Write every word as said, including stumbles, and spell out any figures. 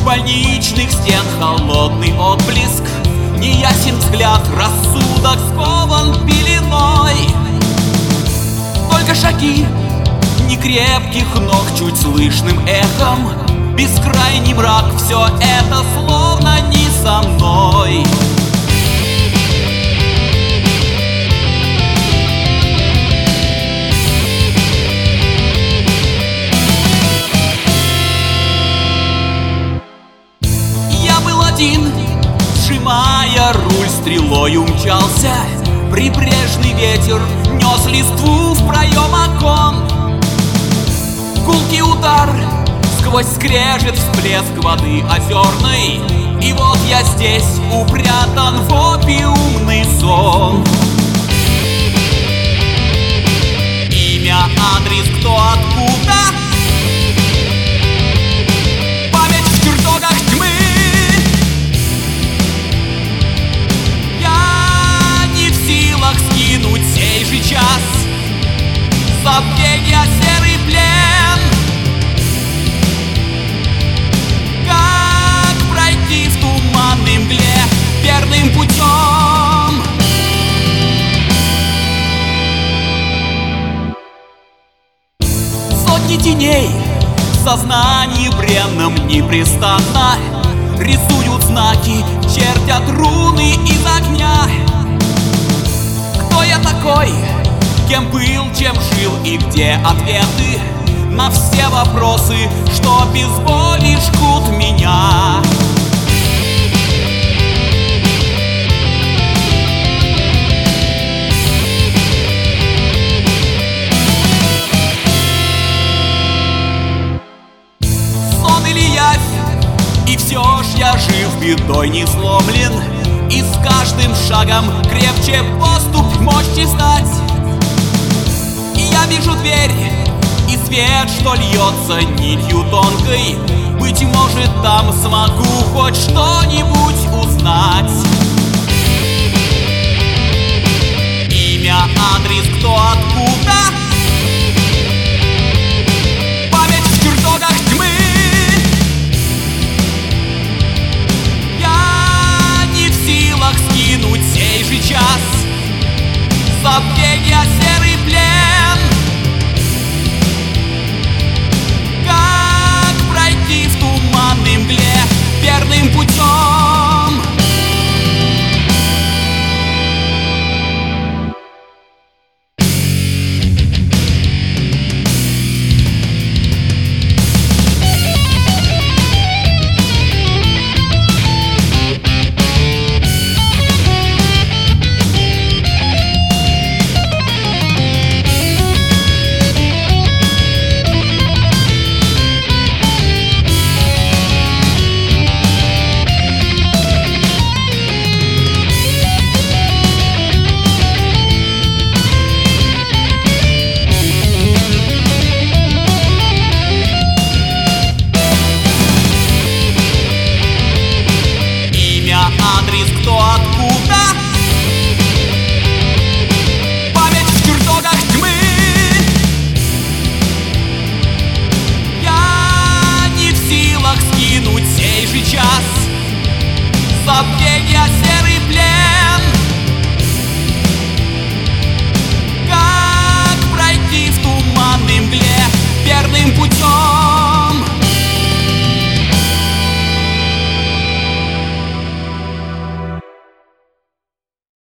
больничных стен холодный отблеск, неясен взгляд, рассудок скован пеленой. Только шаги некрепких ног чуть слышным эхом, бескрайний мрак, все это словно не со мной. Я был один, сжимая руль, стрелой умчался. Прибрежный ветер нес листву в проем окон. Гулкий удар, сквозь скрежет всплеск воды озерной. И вот я здесь, упрятан в опиумный сон. Имя, адрес, кто, откуда, память в чертогах тьмы. Я не в силах скинуть сей же час, забвенья серый плен. Как пройти в туманной мгле верным путем? Сотни теней в сознании бренном непрестанно рисуют знаки, чертят руны из огня. Кто я такой? Кем был, чем жил и где ответы на все вопросы, что без боли жгут меня? Сон или явь, и все ж я жив, бедой не сломлен, и с каждым шагом крепче поступь мощи стать. Я вижу дверь и свет, что льется нитью тонкой. Быть может, там смогу хоть что-нибудь узнать. Имя, адрес, кто, откуда,